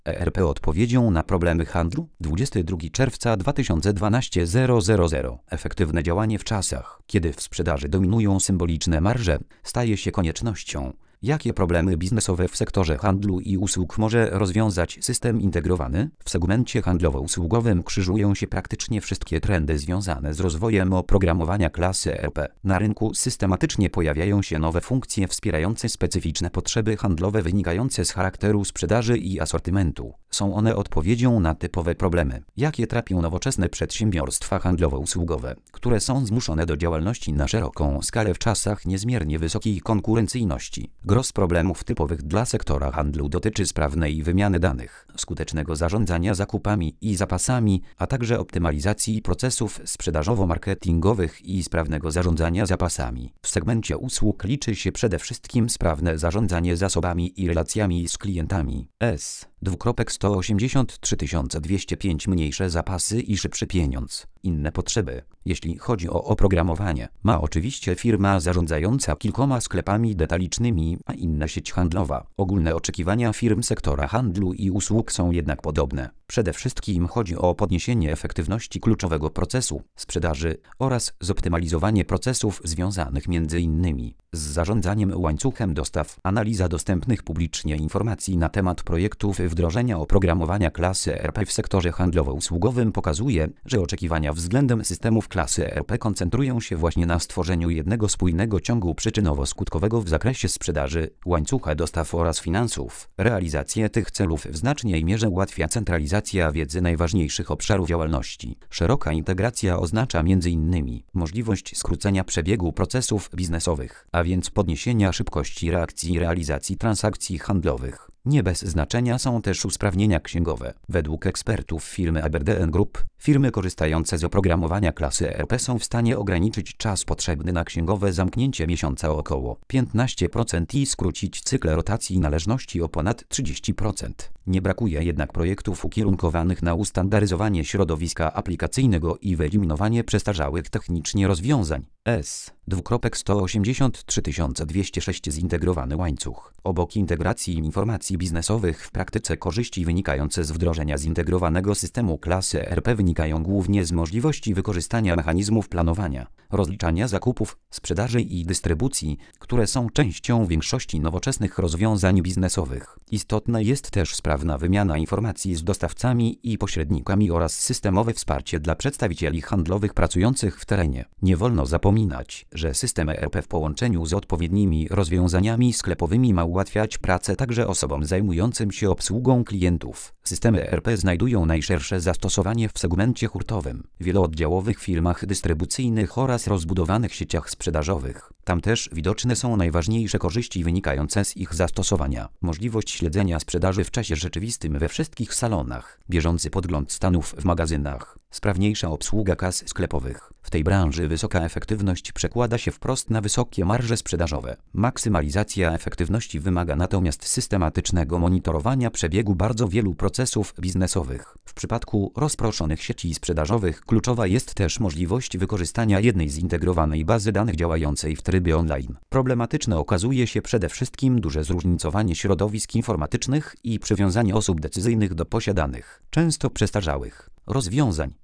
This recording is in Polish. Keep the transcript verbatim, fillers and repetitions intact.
E R P odpowiedzią na problemy handlu? dwudziestego drugiego czerwca dwa tysiące dwunastego zero zero zero. Efektywne działanie w czasach, kiedy w sprzedaży dominują symboliczne marże, staje się koniecznością. Jakie problemy biznesowe w sektorze handlu i usług może rozwiązać system integrowany? W segmencie handlowo-usługowym krzyżują się praktycznie wszystkie trendy związane z rozwojem oprogramowania klasy E R P. Na rynku systematycznie pojawiają się nowe funkcje wspierające specyficzne potrzeby handlowe wynikające z charakteru sprzedaży i asortymentu. Są one odpowiedzią na typowe problemy, jakie trapią nowoczesne przedsiębiorstwa handlowo-usługowe, które są zmuszone do działalności na szeroką skalę w czasach niezmiernie wysokiej konkurencyjności. Gros problemów typowych dla sektora handlu dotyczy sprawnej wymiany danych, skutecznego zarządzania zakupami i zapasami, a także optymalizacji procesów sprzedażowo-marketingowych i sprawnego zarządzania zapasami. W segmencie usług liczy się przede wszystkim sprawne zarządzanie zasobami i relacjami z klientami. S. sto osiemdziesiąt trzy tysiące dwieście pięć Mniejsze zapasy i szybszy pieniądz. Inne potrzeby. Jeśli chodzi o oprogramowanie, ma oczywiście firma zarządzająca kilkoma sklepami detalicznymi, a inna sieć handlowa. Ogólne oczekiwania firm sektora handlu i usług są jednak podobne. Przede wszystkim chodzi o podniesienie efektywności kluczowego procesu sprzedaży oraz zoptymalizowanie procesów związanych między innymi z zarządzaniem łańcuchem dostaw. Analiza dostępnych publicznie informacji na temat projektów wdrożenia oprogramowania klasy E R P w sektorze handlowo-usługowym pokazuje, że oczekiwania względem systemów klasy E R P koncentrują się właśnie na stworzeniu jednego spójnego ciągu przyczynowo-skutkowego w zakresie sprzedaży, łańcucha dostaw oraz finansów. Realizację tych celów w znacznej mierze ułatwia centralizacja wiedzy najważniejszych obszarów działalności. Szeroka integracja oznacza między innymi możliwość skrócenia przebiegu procesów biznesowych, a więc podniesienia szybkości reakcji i realizacji transakcji handlowych. Nie bez znaczenia są też usprawnienia księgowe. Według ekspertów firmy Aberdeen Group, firmy korzystające z oprogramowania klasy E R P są w stanie ograniczyć czas potrzebny na księgowe zamknięcie miesiąca o około piętnaście procent i skrócić cykl rotacji należności o ponad trzydzieści procent. Nie brakuje jednak projektów ukierunkowanych na ustandaryzowanie środowiska aplikacyjnego i wyeliminowanie przestarzałych technicznie rozwiązań. S. sto osiemdziesiąt trzy tysiące dwieście sześć Zintegrowany łańcuch. Obok integracji informacji biznesowych w praktyce korzyści wynikające z wdrożenia zintegrowanego systemu klasy E R P wynikają głównie z możliwości wykorzystania mechanizmów planowania, rozliczania zakupów, sprzedaży i dystrybucji, które są częścią większości nowoczesnych rozwiązań biznesowych. Istotna jest też sprawna wymiana informacji z dostawcami i pośrednikami oraz systemowe wsparcie dla przedstawicieli handlowych pracujących w terenie. Nie wolno zapominać, że system E R P w połączeniu z odpowiednimi rozwiązaniami sklepowymi ma ułatwiać pracę także osobom zajmującym się obsługą klientów. Systemy E R P znajdują najszersze zastosowanie w segmencie hurtowym, wielooddziałowych firmach dystrybucyjnych oraz rozbudowanych sieciach sprzedażowych. Tam też widoczne są najważniejsze korzyści wynikające z ich zastosowania. Możliwość śledzenia sprzedaży w czasie rzeczywistym we wszystkich salonach, bieżący podgląd stanów w magazynach, sprawniejsza obsługa kas sklepowych. W tej branży wysoka efektywność przekłada się wprost na wysokie marże sprzedażowe. Maksymalizacja efektywności wymaga natomiast systematycznego monitorowania przebiegu bardzo wielu procesów biznesowych. W przypadku rozproszonych sieci sprzedażowych kluczowa jest też możliwość wykorzystania jednej zintegrowanej bazy danych działającej w trybie online. Problematyczne okazuje się przede wszystkim duże zróżnicowanie środowisk informatycznych i przywiązanie osób decyzyjnych do posiadanych, często przestarzałych, rozwiązań.